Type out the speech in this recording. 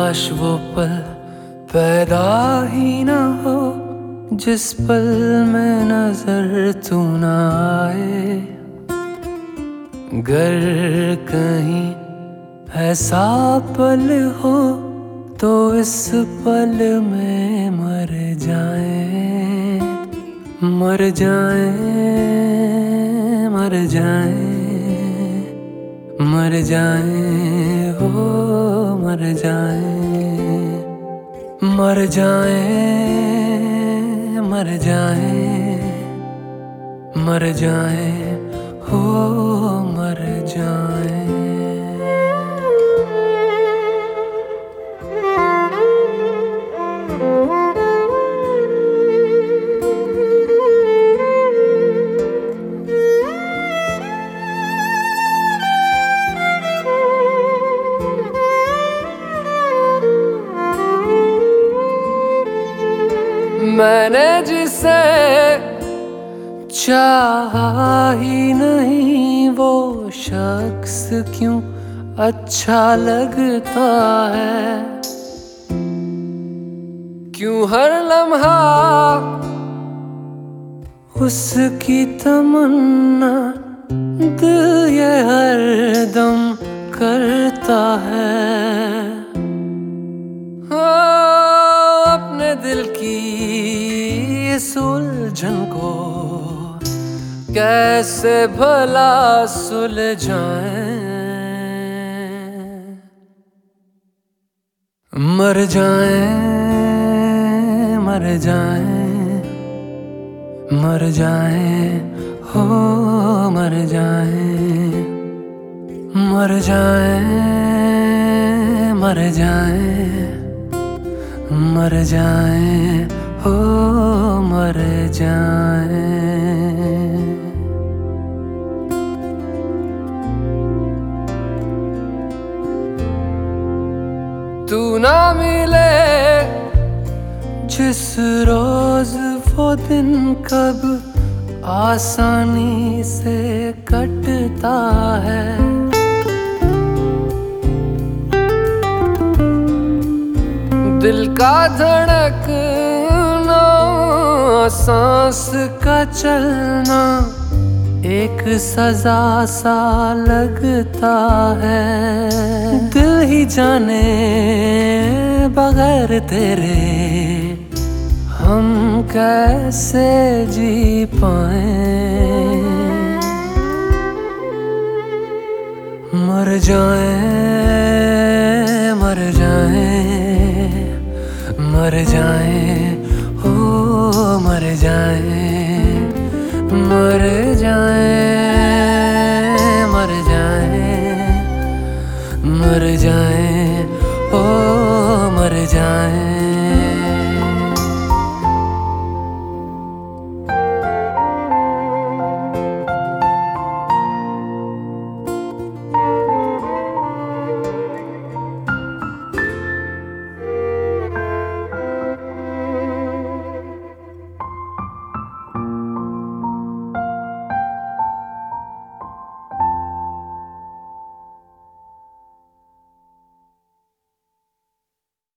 काश वो पल पैदा ही न हो जिस पल में नजर तू न आए। गर कहीं ऐसा पल हो तो इस पल में मर जाए, मर जाए, मर जाए, मर जाए, हो मर जाए, मर जाए, मर जाए, मर जाए, हो मर जाए। मैंने जिसे चाहा ही नहीं वो शख्स क्यों अच्छा लगता है। क्यों हर लम्हा उसकी तमन्ना दिल ये हर दम करता है। अपने दिल की इस उलझन को कैसे भला सुलझाएं। मर जाएं, मर जाएं, मर जाएं, हो मर जाएं, मर जाएं, मर जाएं, मर जाएं, हो मर जाएं। तू ना मिले जिस रोज वो दिन कब आसानी से कटता है। दिल का धड़कना, सांस का चलना एक सजा सा लगता है। दिल ही जाने बगैर तेरे हम कैसे जी पाएं। मर जाएं, मर जाएं, मर जाएं, हो मर जाएं, मर जाएं, मर जाएं, मर जाएं,